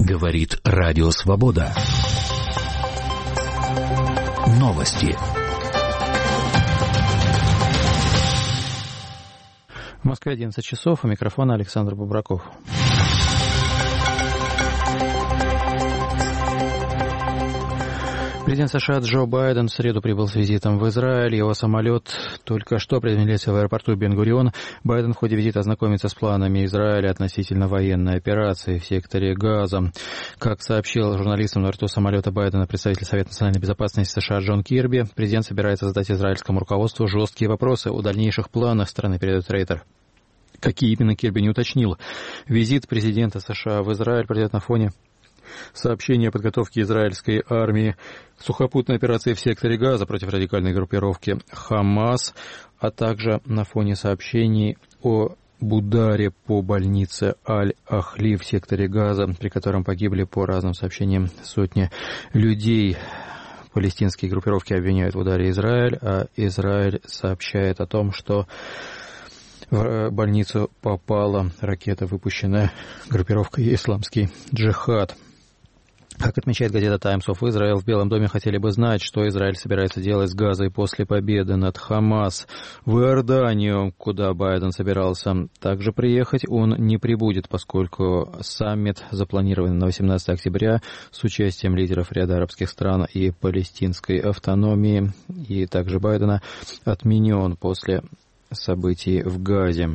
Говорит Радио Свобода. Новости. В Москве 11 часов, у микрофона Александр Бубраков. Президент США Джо Байден в среду прибыл с визитом в Израиль. Его самолет только что приземлился в аэропорту Бен-Гурион. Байден в ходе визита ознакомится с планами Израиля относительно военной операции в секторе Газа. Как сообщил журналистам на борту самолета Байдена представитель Совета национальной безопасности США Джон Кирби, президент собирается задать израильскому руководству жесткие вопросы о дальнейших планах страны, передает Рейтер. Какие именно, Кирби не уточнил. Визит президента США в Израиль пройдет на фоне сообщение о подготовке израильской армии к сухопутной операции в секторе Газа против радикальной группировки Хамас, а также на фоне сообщений о ударе по больнице Аль-Ахли в секторе Газа, при котором погибли, по разным сообщениям, сотни людей. Палестинские группировки обвиняют в ударе Израиль, а Израиль сообщает о том, что в больницу попала ракета, выпущенная группировкой «Исламский джихад». Как отмечает газета Times of Israel, в Белом доме хотели бы знать, что Израиль собирается делать с Газой после победы над Хамас. В Иорданию, куда Байден собирался также приехать, он не прибудет, поскольку саммит, запланированный на 18 октября с участием лидеров ряда арабских стран и палестинской автономии, и также Байдена, отменен после событий в Газе.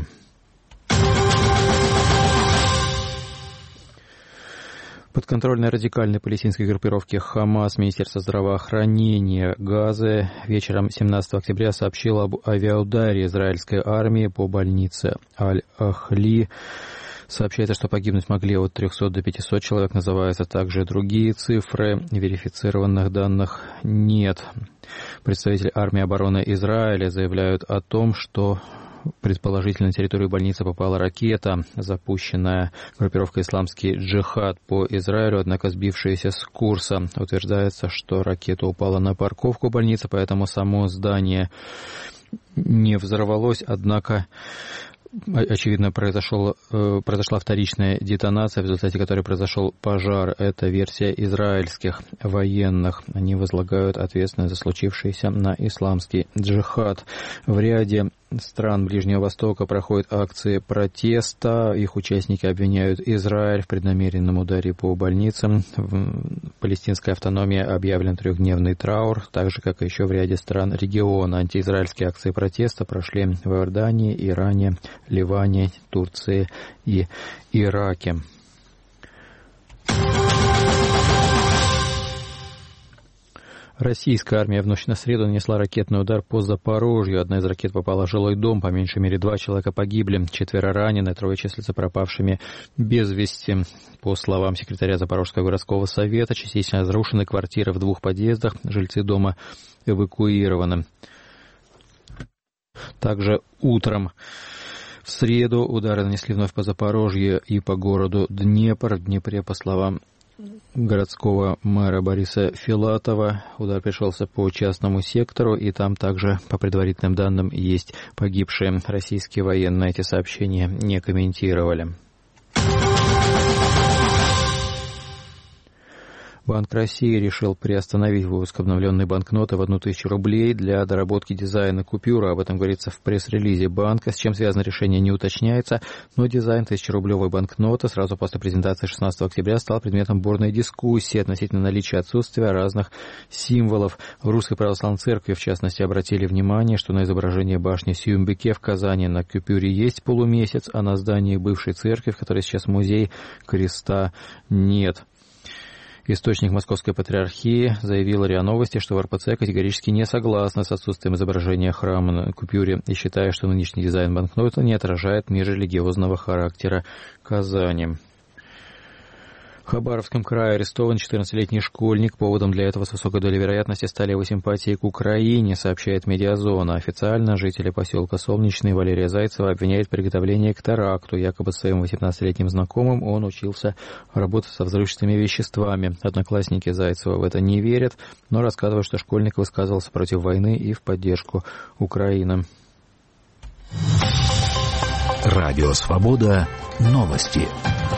Подконтрольной радикальной палестинской группировке Хамас Министерство здравоохранения Газы вечером 17 октября сообщило об авиаударе израильской армии по больнице Аль-Ахли. Сообщается, что погибнуть могли от 300 до 500 человек, называются также другие цифры, верифицированных данных нет. Представители армии обороны Израиля заявляют о том, что предположительно на территорию больницы попала ракета, запущенная группировкой «Исламский джихад» по Израилю, однако сбившаяся с курса. Утверждается, что ракета упала на парковку больницы, поэтому само здание не взорвалось, однако очевидно, произошла вторичная детонация, в результате которой произошел пожар. Это версия израильских военных. Они возлагают ответственность за случившееся на исламский джихад. В ряде стран Ближнего Востока проходят акции протеста. Их участники обвиняют Израиль в преднамеренном ударе по больницам. В палестинской автономии объявлен 3-дневный траур, так же, как и еще в ряде стран региона. Антиизраильские акции протеста прошли в Иордании, Иране, Ливане, Турции и Ираке. Российская армия в ночь на среду нанесла ракетный удар по Запорожью. Одна из ракет попала в жилой дом. По меньшей мере 2 человека погибли, 4 ранены, 3 числятся пропавшими без вести. По словам секретаря Запорожского городского совета, частично разрушены квартиры в 2 подъездах. Жильцы дома эвакуированы. Также утром в среду удары нанесли вновь по Запорожью и по городу Днепр. В Днепре, по словам городского мэра Бориса Филатова, удар пришелся по частному сектору, и там также, по предварительным данным, есть погибшие. Российские военные эти сообщения не комментировали. Банк России решил приостановить выпуск обновленной банкноты в 1000 рублей для доработки дизайна купюры. Об этом говорится в пресс-релизе банка. С чем связано решение, не уточняется, но дизайн 1000-рублевой банкноты сразу после презентации 16 октября стал предметом бурной дискуссии относительно наличия отсутствия разных символов. В Русской Православной Церкви, в частности, обратили внимание, что на изображении башни Сюмбике в Казани на купюре есть полумесяц, а на здании бывшей церкви, в которой сейчас музей, креста нет. Источник Московской Патриархии заявил РИА Новости, что в РПЦ категорически не согласны с отсутствием изображения храма на купюре и считая, что нынешний дизайн банкноты не отражает межрелигиозного характера Казани. В Хабаровском крае арестован 14-летний школьник. Поводом для этого с высокой долей вероятности стали его симпатии к Украине, сообщает Медиазона. Официально жители поселка Солнечный Валерия Зайцева обвиняет в приготовлении к теракту. Якобы своим 18-летним знакомым он учился работать со взрывчатыми веществами. Одноклассники Зайцева в это не верят, но рассказывают, что школьник высказывался против войны и в поддержку Украины. Радио Свобода. Новости.